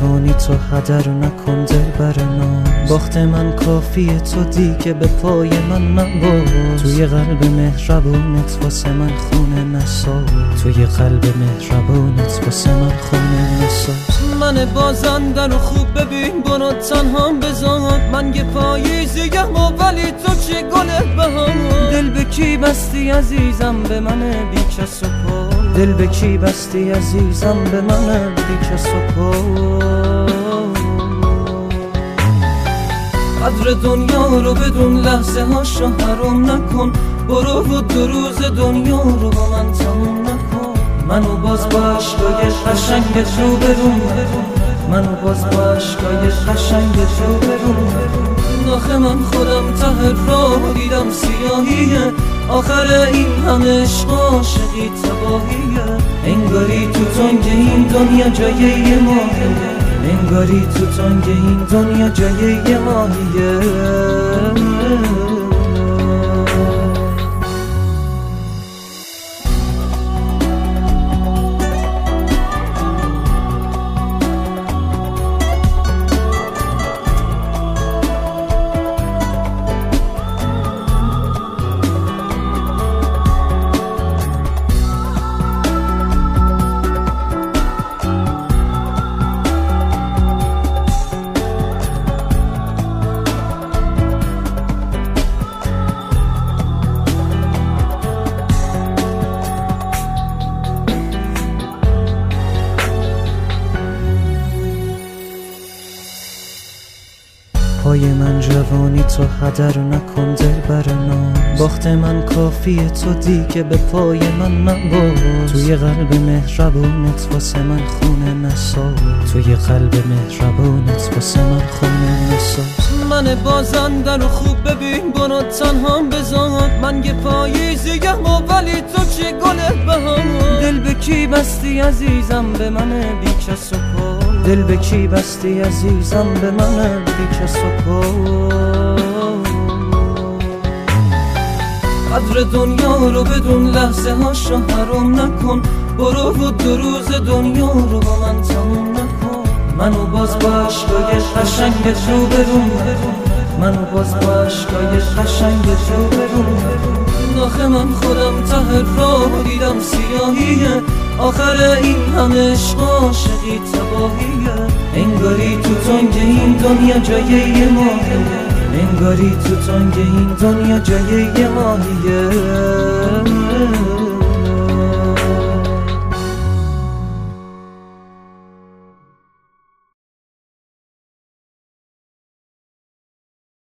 جوانی تو هدر نکن دلبر ناز. باخت من کافیه تو دیگه به پای من نباز. توی قلب مهربونت واسه من خونه نساز. توی قلب مهربونت واسه من خونه نساز. من بازنده رو خوب ببین برو تنها بذار. من یه پاییزیم ولی تو چه گل بهار. دل به کی بستی عزیزم به من بی کس و پا. دل به کی بستی عزیزم به من بی کس و پا. قدر دنیا رو بدون لحظه هاشو حرام نکن. برو و 2 روز دنیا رو با من تموم نکن. منو باز با عشقای قشنگت رو برون. منو باز با عشقای قشنگت رو برون. آخه من خودم ته راه دیدم سیاهیه. آخر این همه عشق عاشقی تباهیه. انگاری تو تنگ این دنیا جای ماهیه. انگاری تو تنگ این دنیا جای ماهیه. پای من جوانی تو هدر نکن دلبر ناز. باخت من کافیه تو دیگه به پای من نباز. توی قلب مهربونت واسه من خونه نساز. توی قلب مهربونت واسه من خونه نساز. من بازنده رو خوب ببین برو تنها بذار. من یه پاییزیم ولی تو چه گل بهار. دل به کی بستی عزیزم به من بی کس و پا. دل به کی بستی عزیزم به من بی کس و پا. قدر دنیا رو بدون لحظه هاشو حرام نکن. برو و 2 روز دنیا رو با من تموم نکن. منو باز با عشقای قشنگت رو برون. منو باز با عشقای قشنگت رو برون. آخه من خودم ته راه دیدم سیاهیه. آخر این همه عشق عاشقی تباهیه. انگاری تو تنگ این دنیا جای ماهیه. انگاری تو تنگ این دنیا جای ماهیه.